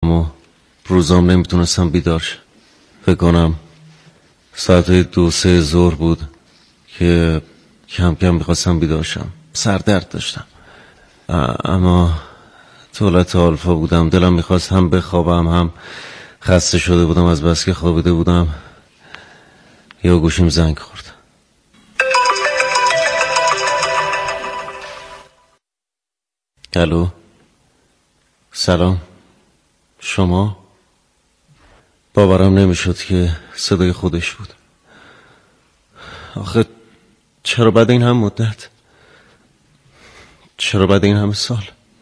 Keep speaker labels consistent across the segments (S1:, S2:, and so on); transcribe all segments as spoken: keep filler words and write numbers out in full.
S1: اما روزام نمیتونستم بیدار شم. فکر کنم ساعت دو سه ظهر بود که کم کم میخواستم بیدار شم. سردرد داشتم اما طولت آلفا بودم. دلم میخواست هم بخوابم هم خسته شده بودم از بس که خوابیده بودم. یا گوشیم زنگ خورد. الو سلام، شما؟ باورم نمیشد که صدای خودش بود. آخه چرا بعد این هم مدت؟ چرا بعد این همه سال؟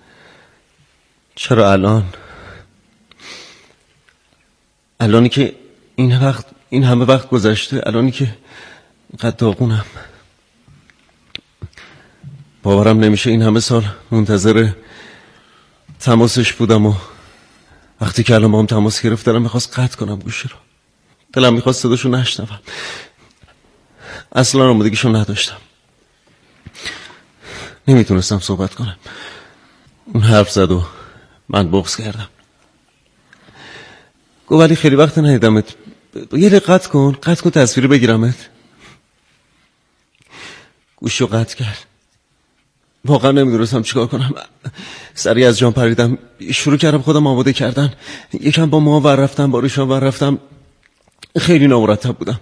S1: چرا الان؟ الانی که این وقت این همه وقت گذشته، الانی که قد داغونم. باورم نمیشه این همه سال منتظر تماسش بودم و وقتی که الان با هم تماس گرفت دلم میخواست قطع کنم گوشی رو. دلم میخواست صداشو نشنوم. اصلا آمادگیشو نداشتم. نمیتونستم صحبت کنم. اون حرف زد و من بغض کردم. گفت ولی خیلی وقت ندیدمت، یه دقیقه قطع کن قطع کن تصویر بگیرمت. گوشیو قطع کرد. واقعا نمیدونستم چیکار کنم. سریع از جام پریدم، شروع کردم خودم آماده کردن. یکم با ما ور رفتم، با ریشان ور رفتم. خیلی نامرتب بودم.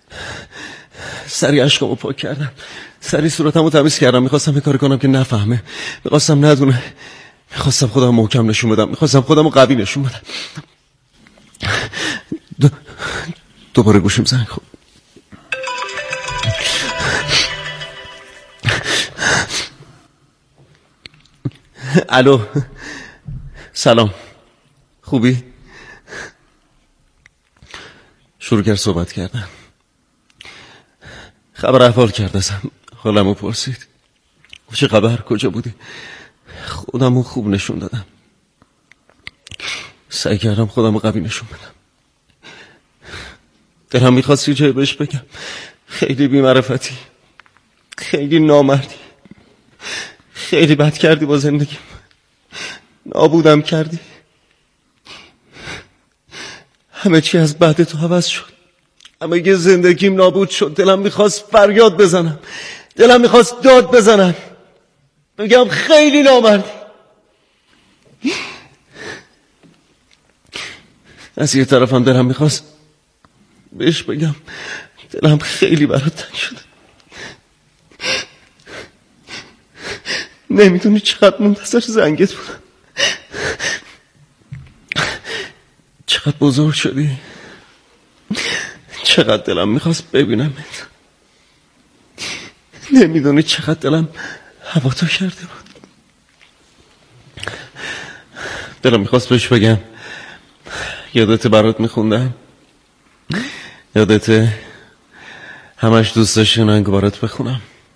S1: سریع اشکامو پاک کردم، سریع صورتمو تمیز کردم. میخواستم یه کاری کنم که نفهمه، میخواستم ندونه، میخواستم خودم محکم نشون بدم، میخواستم خودمو قوی نشون بدم. دو... دوباره گوشیم زنگ خورد. الو سلام، خوبی؟ شروع کرد صحبت کردن. خبر احوال کرد ازم، حالمو پرسید. چه خبر؟ کجا بودی؟ خودمو خوب نشون دادم. سعی کردم خودمو قوی نشون بدم. دلم میخواست یه جایی بهش بگم خیلی بی‌معرفتی، خیلی نامردی، خیلی بد کردی با زندگیم، نابودم کردی. همه چی از بعد تو عوض شد، همه یه زندگیم نابود شد. دلم میخواست فریاد بزنم، دلم میخواست داد بزنم، بگم خیلی نامردی. از یه طرفم دلم میخواست بهش بگم دلم خیلی برات تنگ شده. نمیدونی چقدر منتظر زنگت بودم، چقدر بزرگ شدی، چقدر دلم میخواست ببینمت. نمیدونی چقدر دلم هوا تو کرده بود. دلم میخواست بهش بگم یادت برات میخوندم، یادت همش دوست داشتی ننگ برات بخونم.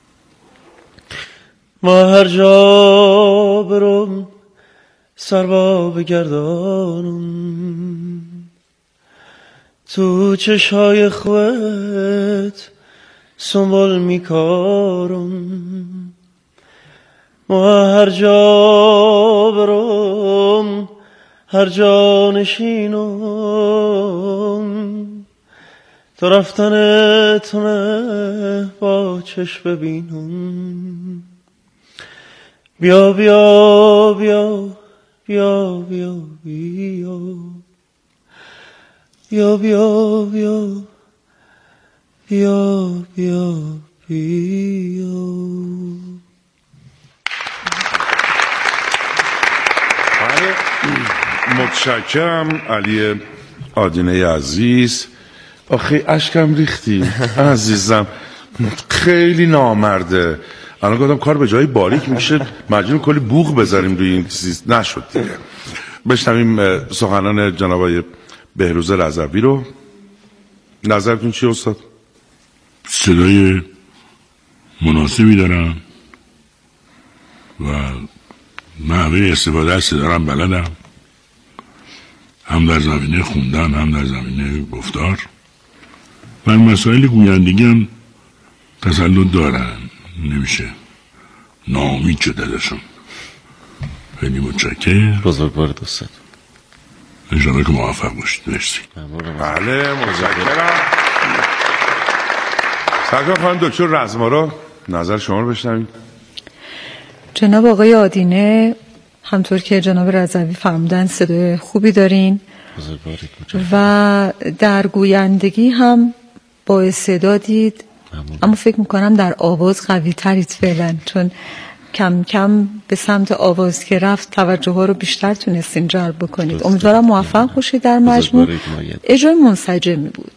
S1: ما هر جا برم سربا بگردانم، تو چشای خوت سنبول میکارم. ما هر جا برم هر جا نشینم، تو رفتن تو نه با چشم ببینم. بیا بیا بیا بیا بیا بیا بیا بیا بیا بیا بیا بیا.
S2: متشکرم علی آدینه عزیز. آخه اشکم ریختی عزیزم، خیلی نامرده. الان گفتم کار به جای باریک میشه، مجبوریم کلی بوق بذاریم روی این چیز. نشد دیگه. بشنویم سخنان جناب آقای بهروز رضوی رو. نظرتون چیه استاد؟
S3: صدای مناسبی دارم و نحوه استفاده از صدا رو بلدم، هم در زمینه خوندن هم در زمینه گفتار، و مسائل گویندگی هم تسلط دارن. نمیشه ناامید شد ازشون. خیلی متشکرم.
S1: بزرگوار دوستت.
S3: انشاءالله که موفق باشید. مرسی.
S2: بله متشکرم. سرکار خانم دکتر رزمارا نظر شما رو بشنوید.
S4: جناب آقای آدینه همطور که جناب رضوی فرمودن صدای خوبی دارین و در گویندگی هم با استعدادید، اما فکر میکنم در آواز قوی ترید فعلا، چون کم کم به سمت آواز که رفت توجه ها رو بیشتر تونستین جلب بکنید. امیدوارم موفق باشید در مجموع. اجرای منسجمی بود.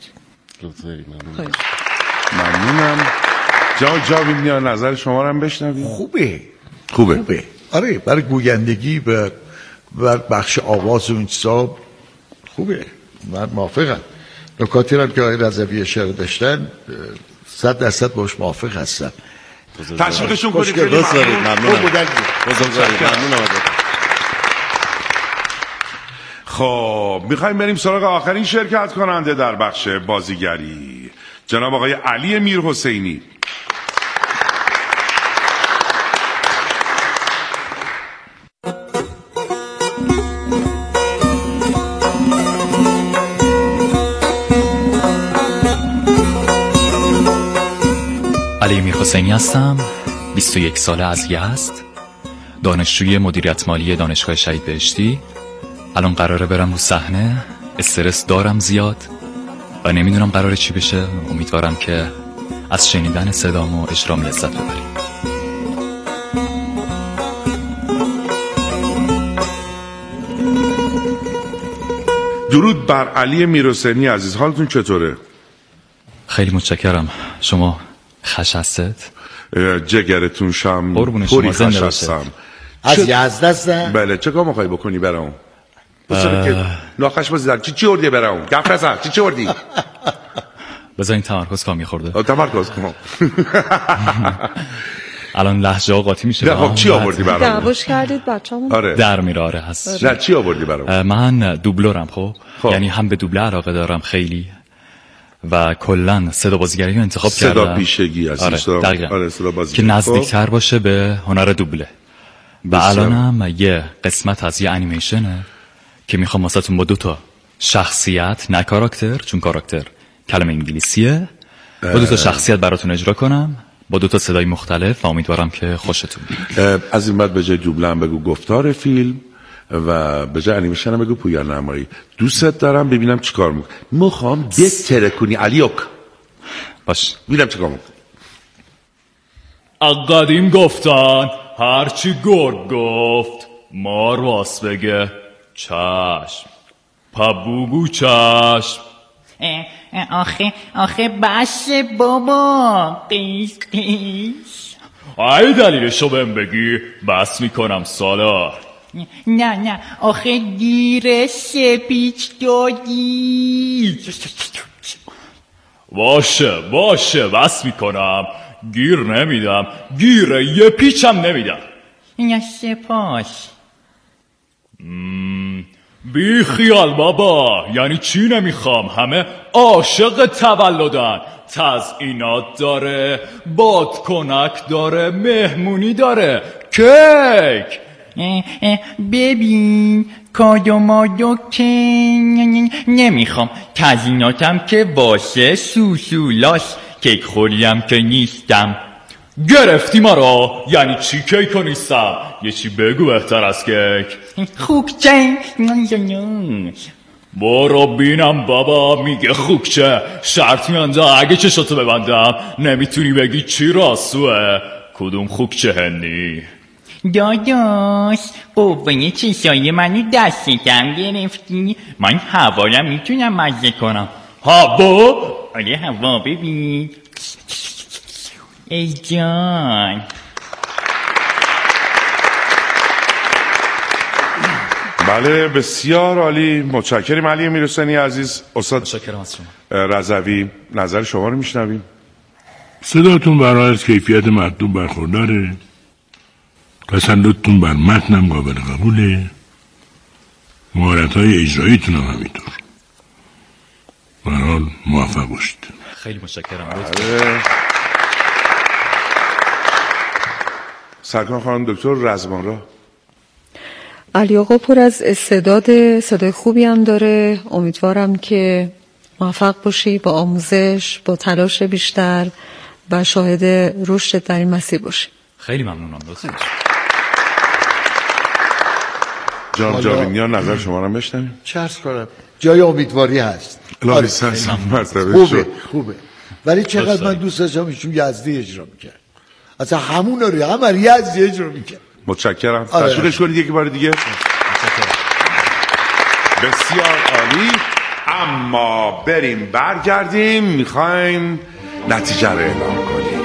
S2: ممنونم. جا جا بینیا نظر شما رو هم بشنوید.
S5: خوبه
S2: خوبه
S5: خوبه آره، برای گویندگی و بخش آواز و این چیزا خوبه. من موافقم. نکاتی رو که آقای رضوی اشاره داشتن صد درصد باش موافق هستم.
S2: تشویقشون کنید.
S1: خیلی ممنونم. ممنونم.
S2: خب میخوایم بریم سراغ آخرین شرکت کننده در بخش بازیگری، جناب آقای علی میرحسینی.
S6: علی میرحسینی هستم، بیست و یک ساله از یزد، دانشجوی مدیریت مالی دانشگاه شهید بهشتی. الان قراره برم رو صحنه، استرس دارم زیاد و نمیدونم قراره چی بشه. امیدوارم که از شنیدن صدام و اجرام لذت ببریم.
S2: درود بر علی میرحسینی عزیز، حالتون چطوره؟
S6: خیلی متشکرم. شما خش هستید؟
S2: جگرتون شم
S6: قربون
S2: پوری
S6: شما، زنده
S2: خش
S6: باشید.
S2: هستم.
S5: از یزد هستم؟
S2: بله. چه کار میخوای بکنی برام؟ بسیاری که ناخش بازی در چی چی اردی برام؟ گفت نزر چی چی اردی؟
S6: بذارین تمرکز کنم میخورده.
S2: تمرکز کن.
S6: الان لهجه ها قاطی میشه.
S2: خب چی آوردی برام؟
S4: دعواش کردید بچه‌مون؟
S2: آره.
S6: در میره. آره هست.
S2: نه چی آوردی برام؟
S6: من دوبلورم. خب
S2: خب.
S6: یعنی هم به دوبله علاقه دارم خیلی و کلا صدا بازیگری رو انتخاب
S2: صدا
S6: کردم.
S2: صدا پیشگی از
S6: آره
S2: صدا
S6: دقیقاً.
S2: آره صدا بازیگری
S6: که نزدیکتر باشه به هنر دوبله. و الانم یه قسمت از یه انیمیشنه که میخوام واسهتون با دو تا شخصیت، نه کاراکتر، چون کاراکتر کلمه انگلیسیه، با دو تا شخصیت براتون اجرا کنم با دو تا صدای مختلف و امیدوارم که خوشتون بیاد.
S2: از این بعد به جای دوبله هم بگو گفتار فیلم و به جای انیمیشن هم بگو پویان نمایی. دوستت دارم، ببینم چیکار میکنی. میخوام بتره کنی علیوک.
S6: باش
S2: ببینم چیکار میکنی.
S7: قدیم گفتن هرچی گرگ گفت مار واس بگه چشم، پبوگو چشم.
S8: آخه آخه بس بابا، قیس قیس.
S7: ای دلیلشو بهم بگی بس میکنم سالار.
S8: نه نه آخه گیر سپیچ دادی.
S7: باشه باشه بس میکنم، گیر نمیدم، گیر یه پیچم نمیدم.
S8: نه سپاس.
S7: بی خیال بابا، یعنی چی نمیخوام؟ همه عاشق تولدن، تزیینات داره، بادکنک داره، مهمونی داره، کیک.
S8: اه اه ببین کادو مادو که نمیخوام، تزییناتم که واسه سوسولاس، کیک خوریم که نیستم.
S7: گرفتی مرا؟ یعنی چی کیک نیستم؟ یه چی بگو بهتر از کیک.
S8: خوکچه.
S7: برو بینم بابا، میگه خوکچه. شرط میانده اگه چشاتو ببندم نمیتونی بگی چی راسوه. کدوم خوکچه هنی؟
S8: داداش قوه چشای منو دستتم گرفتی، من هوا میتونم مزه کنم.
S7: هوا؟
S8: آره هوا، ببین. ای جان.
S2: بله بسیار عالی، متشکریم علی میرحسینی عزیز. استاد
S6: متشکرم از شما.
S2: رضوی نظر شما رو میشنویم.
S3: صداتون برای از کیفیت مطلوب برخورداره، تسلطتون بر متنم قابل قبوله، مهارت‌های اجراییتون هم همینطور. به هر حال موفق باشید.
S6: خیلی متشکرم.
S2: سرکار خانم دکتر رزمارا.
S4: علی آقا پر از استعداد، صدای خوبی هم داره. امیدوارم که موفق باشی با آموزش، با تلاش بیشتر و شاهد رشد در این مسیر باشی.
S6: خیلی ممنونم. لطفاً.
S2: جان جاویدیان نظر شما رو بشنویم.
S5: چه عرض کنم، جای امیدواری هست.
S2: آره خوبه
S5: خوبه خوبه ولی چقدر من دوست داشتم ایشون یزدی اجرا میکرد، اصلا همون رو هم یزدی اجرا میکرد.
S2: متشکرم. تشویقش کنید یک بار دیگه. بسیار عالی. اما بریم برگردیم، میخوایم نتیجه رو اعلام کنیم.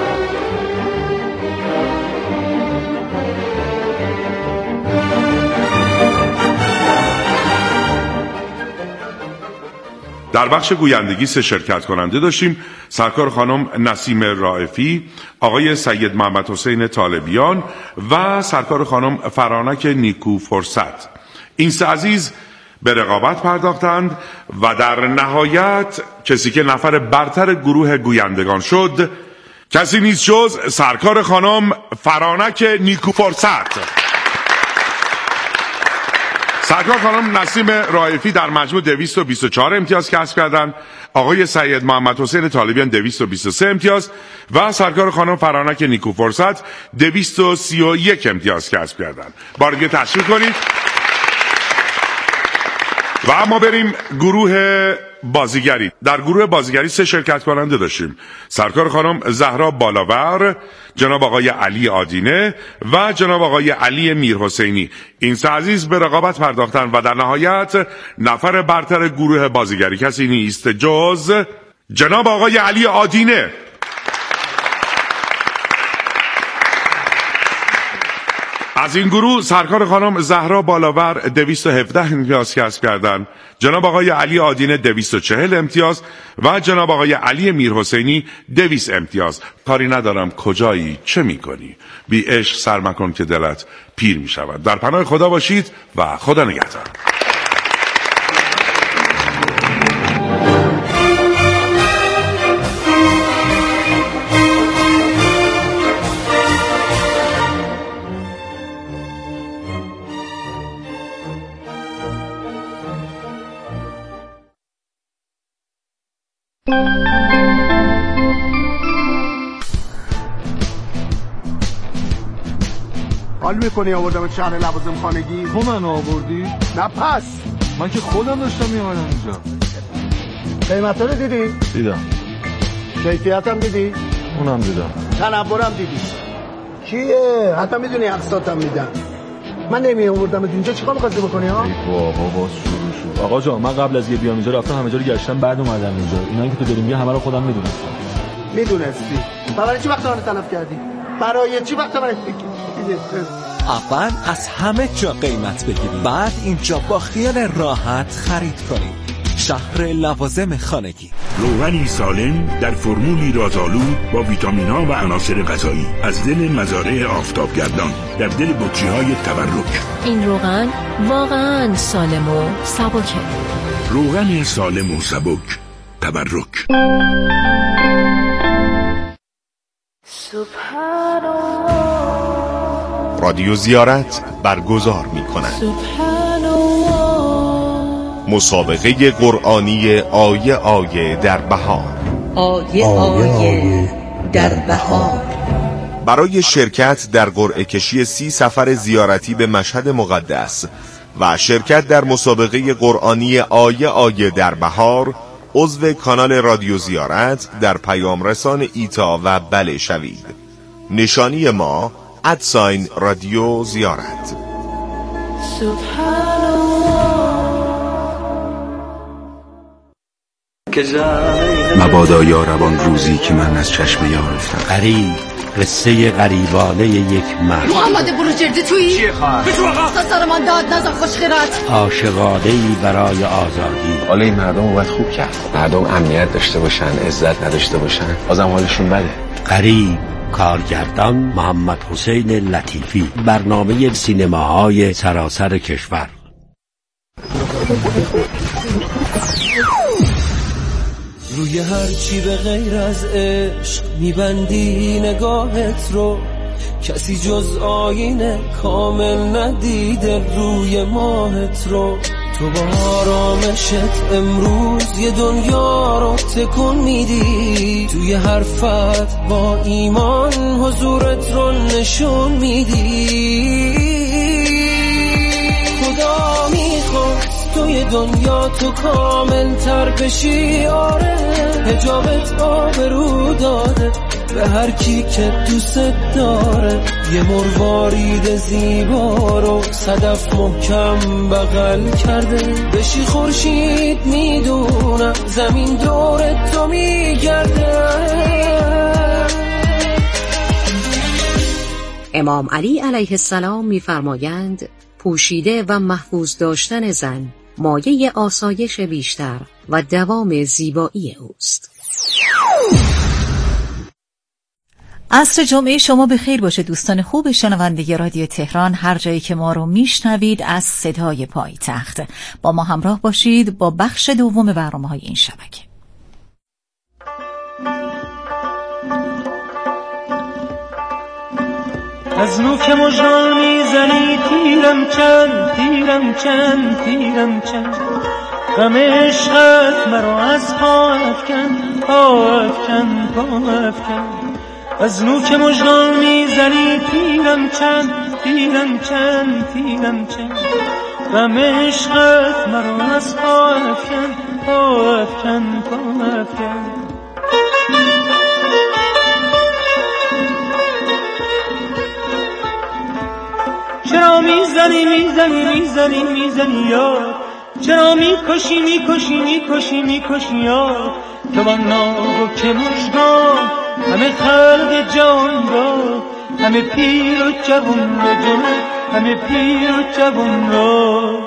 S2: در بخش گویندگی سه شرکت کننده داشتیم. سرکار خانم نسیم رائفی، آقای سید محمد حسین طالبیان و سرکار خانم فرانک نیکو فرصت. این سه عزیز به رقابت پرداختند و در نهایت کسی که نفر برتر گروه گویندگان شد کسی نیست جز سرکار خانم فرانک نیکو فرصت. سرکار خانم نسیم رائفی در مجموع دویست و بیست و چهار امتیاز کسب کردند، آقای سید محمد حسین طالبیان دویست و بیست و سه امتیاز و سرکار خانم فرانک نیکو فرصت دویست و سی و یک امتیاز کسب کردند. بار دیگه تشویق کنید. و اما بریم گروه بازیگری. در گروه بازیگری سه شرکت کننده داشتیم. سرکار خانم زهرا بالاور، جناب آقای علی آدینه و جناب آقای علی میرحسینی. این سه عزیز به رقابت پرداختند و در نهایت نفر برتر گروه بازیگری کسی نیست جز جناب آقای علی آدینه. از این گروه سرکار خانم زهرا بالاور دویست و هفده امتیاز کسب کردند، جناب آقای علی آدینه دویست و چهل امتیاز و جناب آقای علی میرحسینی دویست امتیاز. کاری ندارم کجایی چه میکنی، بی عشق سر مکن که دلت پیر میشود. در پناه خدا باشید و خدا نگهدار.
S9: حال میکنی آوردم شهر لوازم خانگی؟
S10: تو من آوردی؟
S9: نه پس
S10: من که خودم داشتم میامدم اینجا.
S9: قیمتا رو دیدی؟
S10: دیدم.
S9: کیفیت هم دیدی؟
S10: اونم دیدم.
S9: تنورم دیدی؟ کیه؟ حتی میدونی اقساطم میدن. من نمی آوردم اینجا چیکار می‌خواستی بکنی ها؟
S10: ای بابا باز شروع شد. آقا جان من قبل از یه بیام اینجا رفتم همه جا رو گشتم بعد اومدم اینجا. اینایی که تو داری میگی همه رو خودم میدونستم.
S9: میدونستی؟ برای چی وقت من تلف کردی؟ برای چی وقت من
S11: اول از همه جا قیمت بگیرید، بعد اینجا با خیال راحت خرید کنید. شهر لوازم خانگی.
S3: روغنی سالم در فرمولی رازآلود با ویتامین‌ها و عناصر غذایی از دل مزارع آفتابگردان در دل بطری‌های تبرک.
S12: این روغن واقعاً سالم و سبکه.
S3: روغن سالم و سبک تبرک.
S13: رادیو زیارت برگزار می کند مسابقه قرآنی آیه آیه در بهار.
S14: آیه آیه در بهار.
S13: برای شرکت در قرعه کشی سی سفر زیارتی به مشهد مقدس و شرکت در مسابقه قرآنی آیه آیه در بهار، عضو کانال رادیو زیارت در پیام رسان ایتا و بله شوید. نشانی ما ادساین رادیو زیارت.
S15: مبادا یا روان روزی که من از چشم یار افتم.
S16: غریب، قصه غریبانه یک مرد.
S17: محمد بروجردی تویی؟ چیه خواهر؟ بجو آقا سر من داد نزن خوشخیرت.
S16: عاشقانه‌ای برای آزادی.
S15: حالا این مردم رو باید خوب کرد. مردم امنیت داشته باشن، عزت نداشته باشن، بازم حالشون بده.
S16: غریب، کارگردان محمد حسین لطیفی. برنامه سینماهای سراسر کشور.
S18: روی هر چی به غیر از عشق میبندی نگاهت رو، کسی جز آینه کامل ندیده روی ماهت رو. تو با آرامشت امروز یه دنیا رو تکون میدی، توی حرفت با ایمان حضورت رو نشون میدی. خدا میخواست توی دنیا تو کامل تر بشی، آره حجابت آبرو داده به هر کی که دوست داره. یه مروارید زیبا رو صدف محکم بغل کرده، بشی خورشید میدونم زمین دور تو میگرده.
S19: امام علی علیه السلام میفرمایند پوشیده و محفوظ داشتن زن مایه آسایش بیشتر و دوام زیبایی اوست.
S20: عصر جمعه شما به خیر باشه دوستان خوب شنونده رادیو تهران، هر جایی که ما رو میشنوید از صدای پایتخت. با ما همراه باشید با بخش دوم برنامه‌های این شبکه.
S21: از نوک مژگان میزنی تیرم چند تیرم چند تیرم چند، غم عشقت مرا از پا افکن پا افکن پا افکن. از نوک مژگان میزنی تیرم چند تیرم چند تیرم چند، غم عشقت مرا از پا افکن پا افکن پا افکن. چرا میزنی میزنی میزنی میزنی یار، چرا میکشی میکشی میکشی میکشی یار. تو با ناوک مژگان همه خلق جان را، همه پیر و جوان را جان، همه پیر و جوان را.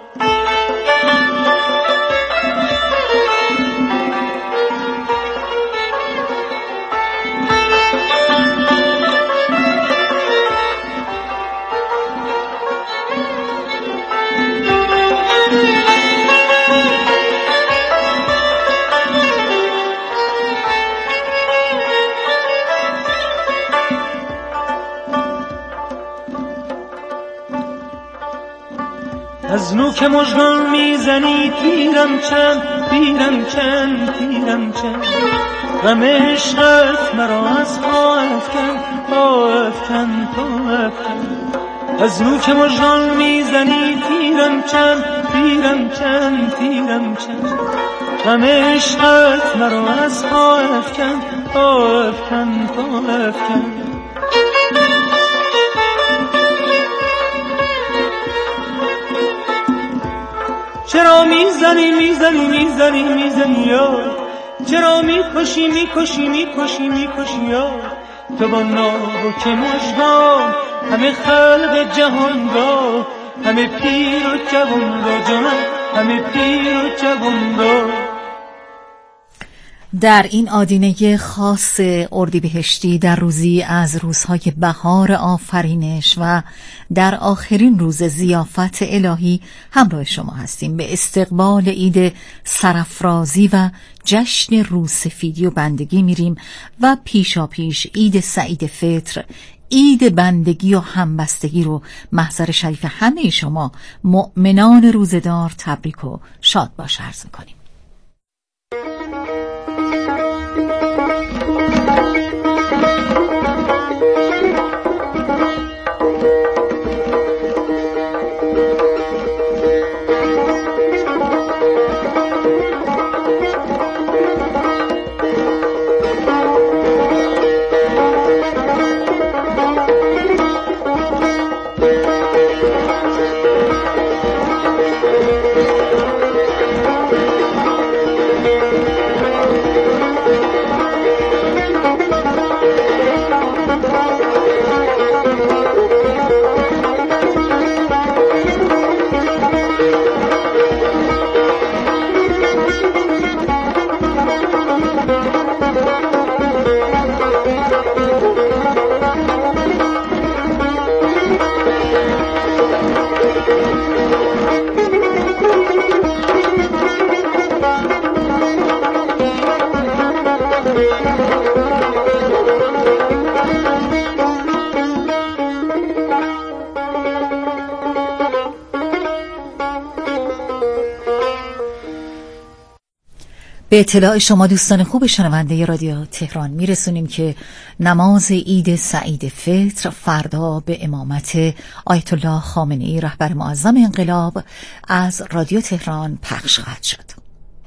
S21: از نوک مژگان میزنی تیرم چند تیرم چند تیرم چند، غم عشقت مرا از پا افکن پا افکن پا افکن. از نوک مژگان میزنی تیرم چند تیرم چند تیرم چند، غم عشقت مرا از پا افکن پا افکن پا افکن. چرا میزنی میزنی میزنی میزنی یار، چرا میکشی میکشی میکشی میکشی یار. تو با ناوک مژگان همه خلق جهان را، همه پیر و جوان را جان، همه پیر و جوان را.
S20: در این آدینه خاص اردیبهشتی، در روزی از روزهای بهار آفرینش و در آخرین روز ضیافت الهی همراه شما هستیم به استقبال عید سرافرازی و جشن روسفیدی و بندگی میریم و پیشا پیش عید سعید فطر، عید بندگی و همبستگی رو محضر شریف همه شما مؤمنان روزدار تبریک و شاد باش عرض می‌کنیم. به اطلاع شما دوستان خوب شنونده رادیو تهران میرسونیم که نماز عید سعید فطر فردا به امامت آیت الله خامنه‌ای رهبر معظم انقلاب از رادیو تهران پخش خواهد شد.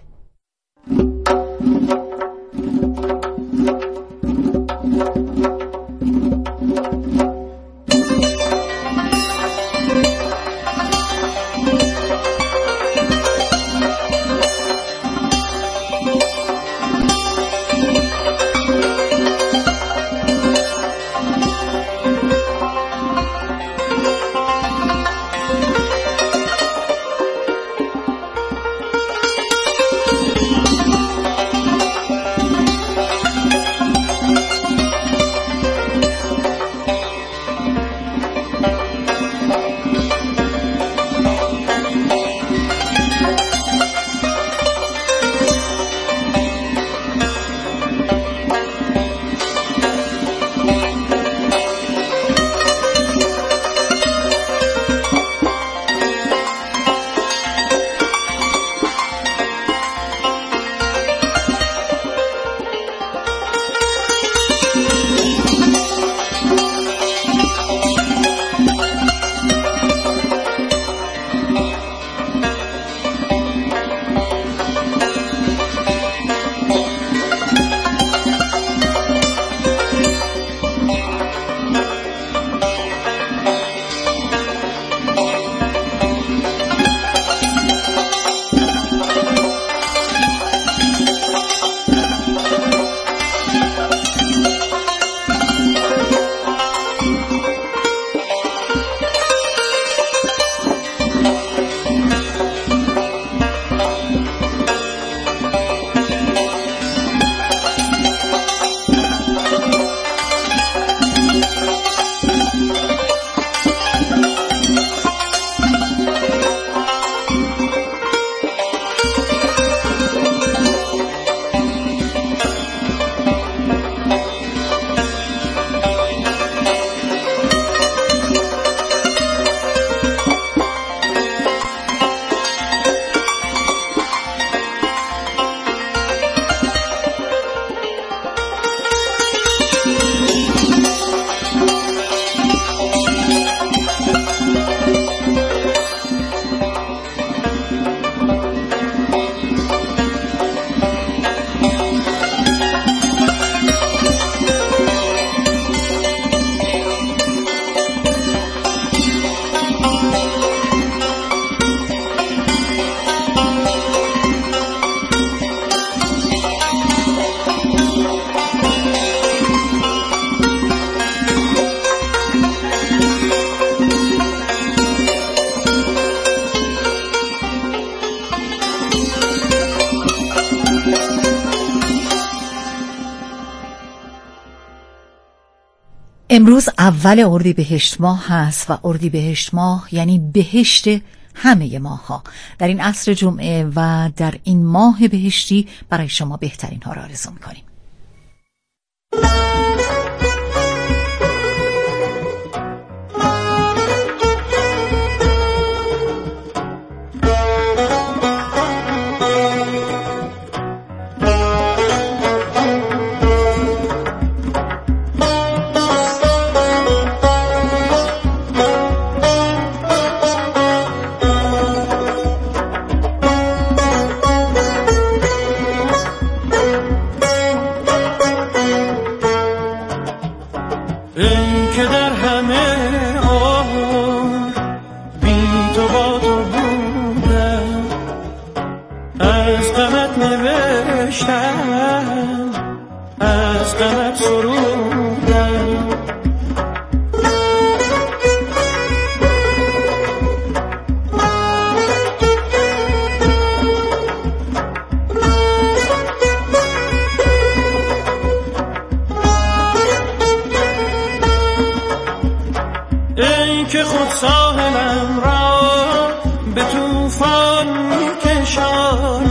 S20: امروز اول اردیبهشت ماه هست و اردیبهشت ماه یعنی بهشت همه ماه ها. در این عصر جمعه و در این ماه بهشتی برای شما بهترین ها را آرزو می‌کنیم.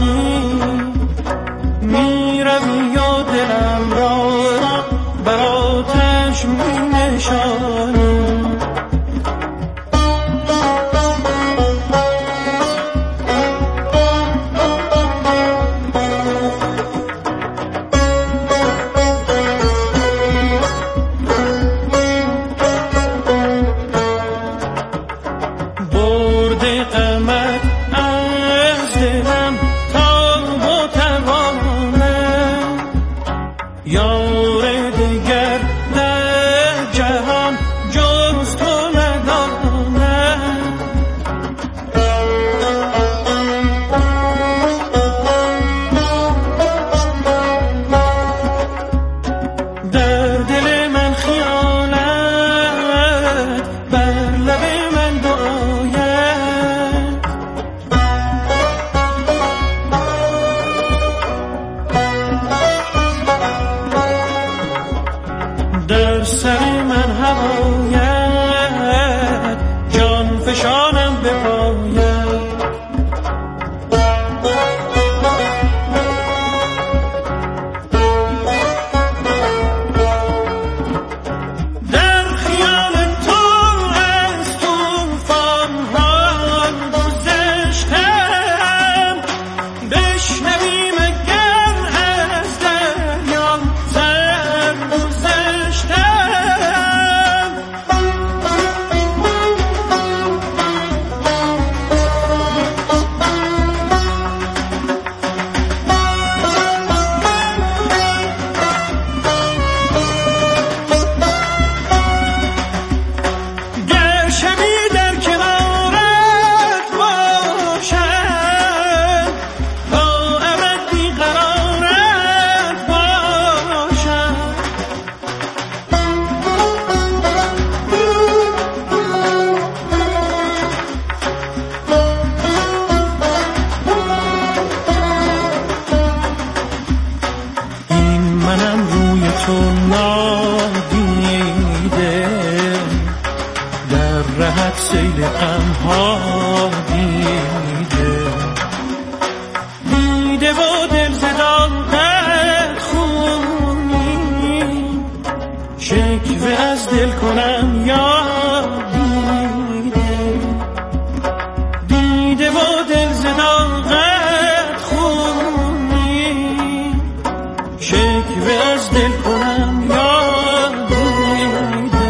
S21: میروی و دلم را برای از دلم تا و توانه یار دیگر در جهان جز تو ندانه در دل من خیالت بر لب من دعایت در سر من هوایت جان فشانم به پایت در خیال تو از طوفان ها گذشتم بشنویم اگر از دریا سر گذشتم گر شبی در کنارت باشم تا ابد بیقرارت باشم این منم روی تو نادیده در رهت سیل غم ها دیده دیده و دل زداقت خونی شکوه از دل کنم یا دیده دیده و دل زداقت خونی شکوه از دل کنم یا دیده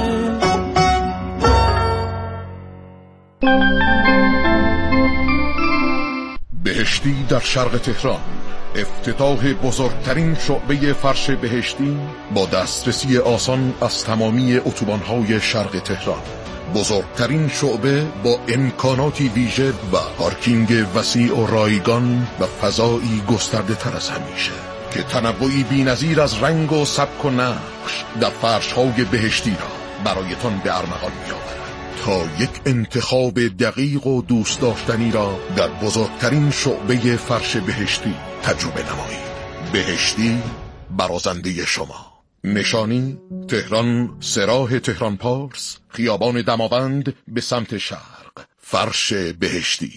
S1: بهشتی در شرق تهران، افتتاح بزرگترین شعبه فرش بهشتی با دسترسی آسان از تمامی اتوبان‌های شرق تهران. بزرگترین شعبه با امکاناتی ویژه و پارکینگ وسیع و رایگان و فضایی گسترده تر از همیشه که تنوعی بی‌نظیر از رنگ و سبک و نقش در فرش‌های بهشتی را برایتان به ارمغان می‌آورد تا یک انتخاب دقیق و دوست داشتنی را در بزرگترین شعبه فرش بهشتی تجربه نمایید. بهشتی برازنده شما. نشانی تهران، سراح تهران پارس، خیابان دماوند به سمت شرق. فرش بهشتی.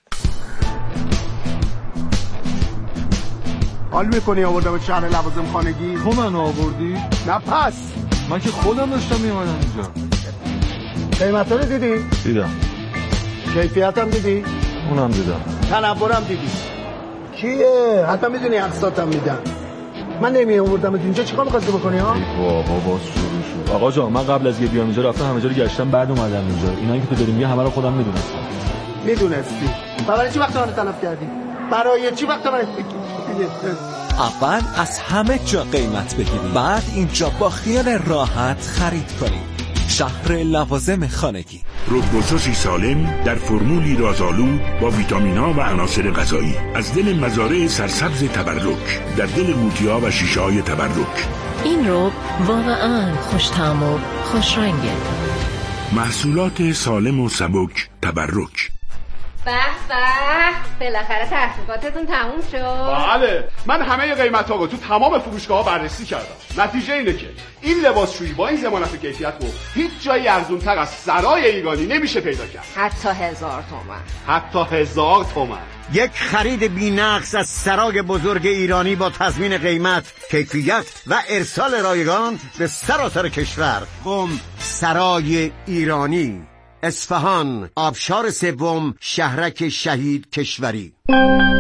S9: حال میکنی آوردم شهر لوازم خانگی؟
S10: تو منو آوردی؟
S9: نه پس
S10: من که خودم داشتم میومدم اینجا.
S9: قیمت رو دیدی؟
S10: دیدم.
S9: کیفیت هم دیدی؟
S10: اونم دیدم.
S9: تنورم دیدی؟ کیه؟ حتما میدونی اقساطم میدن. من نمی آوردم اینجا چیکار می‌خواستی بکنی ها؟
S10: بابا باز شروع شد. آقا جان من قبل از یه بیام اینجا رفتم همه جا رو گشتم بعد اومدم اینجا. اینایی که تو داری میگه همه رو خودم میدونستم.
S9: میدونستی؟ برای چی وقت من تلف کردی؟ برای چی وقت من
S11: اول از همه جا قیمت بگیرید، بعد اینجا با خیال راحت خرید کنید. شهر لوازم خانگی.
S3: رکبوسوسی سالم در فرمولی رازآلود با ویتامین‌ها و عناصر غذایی از دل مزارع سرسبز تبرک در دل قوطی‌ها و شیشه‌های تبرک.
S12: این رو واقعاً خوش طعم و خوش رنگه.
S3: محصولات سالم و سبک تبرک.
S22: به به بالاخره تحقیقاتتون تموم شد.
S23: بله من همه قیمت‌ها رو تو تمام فروشگاه‌ها بررسی کردم. نتیجه اینه که این لباسشویی با این ضمانت کیفیت رو هیچ جایی ارزان‌تر از سرای ایرانی نمیشه پیدا کرد.
S22: حتی هزار تومان.
S23: حتی هزار تومان.
S16: یک خرید بی‌نقص از سرای بزرگ ایرانی با تضمین قیمت، کیفیت و ارسال رایگان به سراسر کشور. قم سرای ایرانی، اصفهان، آبشار سوم، شهرک شهید کشوری.